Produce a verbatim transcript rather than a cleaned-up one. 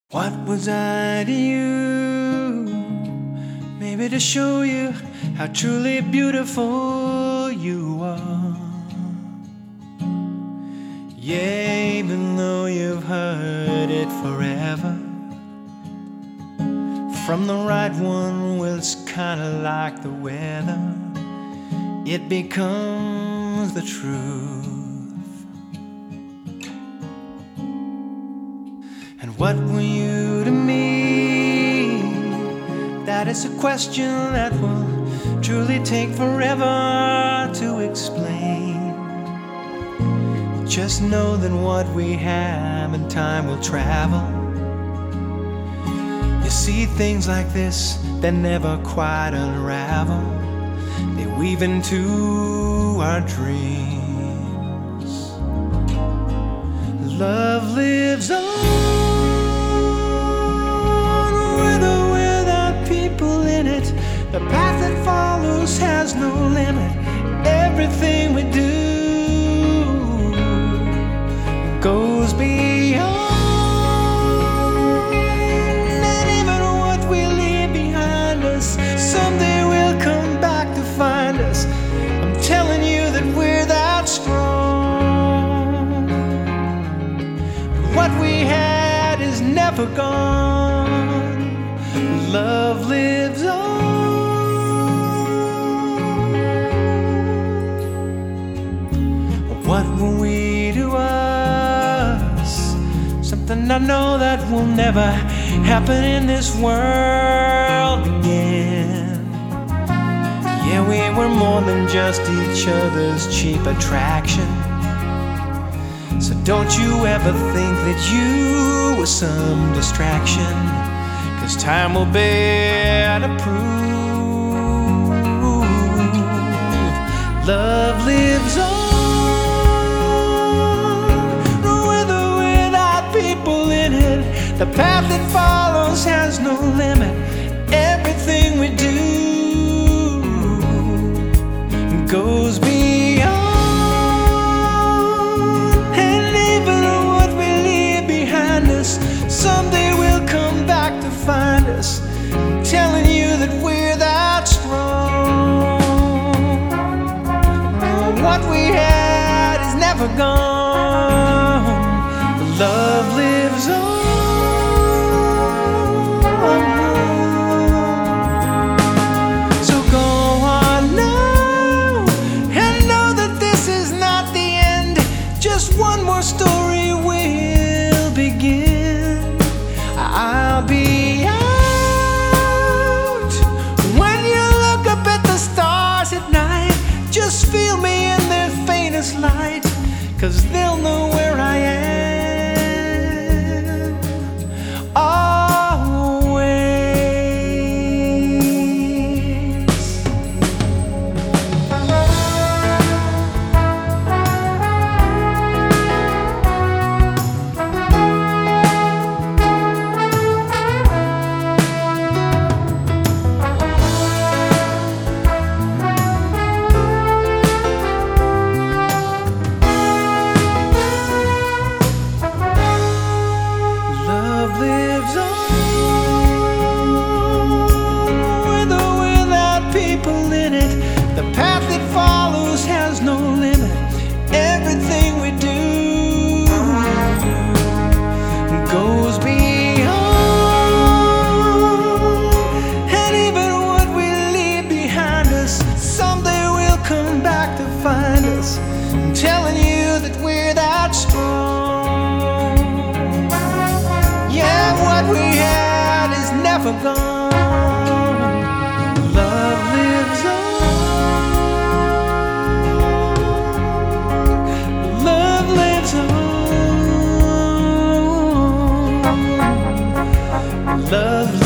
What was I to you? Maybe to show you how truly beautiful you are. Yeah, even though you've heard it forever from the right one, well, it's kinda like the weather, it becomes the truth. And what were you to me? That is a question that will truly take forever to explain. Just know that what we have in time will travel. You see, things like this, they never quite unravel. They weave into our dreams. Love lives on, with or without people in it. The path that follows has no limit. Everything we do goes beyond. And even what we leave behind us, someday will come back to find us. I'm telling you that we're that strong. What we had is never gone. Love lives on. What were we to us? Something I know that will never happen in this world again. Yeah, we were more than just each other's cheap attraction. So don't you ever think that you were some distraction, 'cause time will bear to prove. Love lives on, with or without people in it. The path it follows has no limit. Everything we do goes beyond. And even what we leave behind us, someday will come back to find us. I'm telling you that we're that strong. Oh, what we had is never gone. Love lives on. So go on now and know that this is not the end. Just one more story will begin. I'll be out when you look up at the stars at night. Just feel me in their faintest light, 'cause they'll know where I am. Lives on, with or without people in it. The path it follows has no limit. Everything we do goes beyond. And even what we leave behind us, someday will come back to find us. I'm telling you that we're that strong. Yeah, what we had is never gone. Love lives on. Love lives on. Love